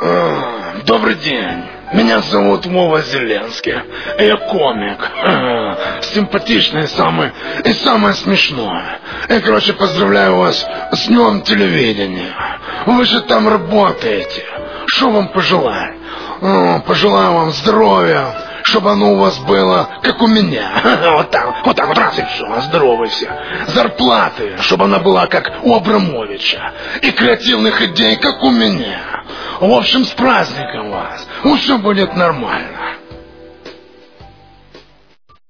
Добрый день. Меня зовут Вова Зеленский. Я комик. Симпатичный и самое смешное. Я, поздравляю вас с днем телевидения. Вы же там работаете. Что вам пожелать? Пожелаю вам здоровья, чтобы оно у вас было, как у меня. Вот так, раз и все, здоровы все. Зарплаты, чтобы она была, как у Абрамовича. И креативных идей, как у меня. В общем, с праздником вас. Все будет нормально.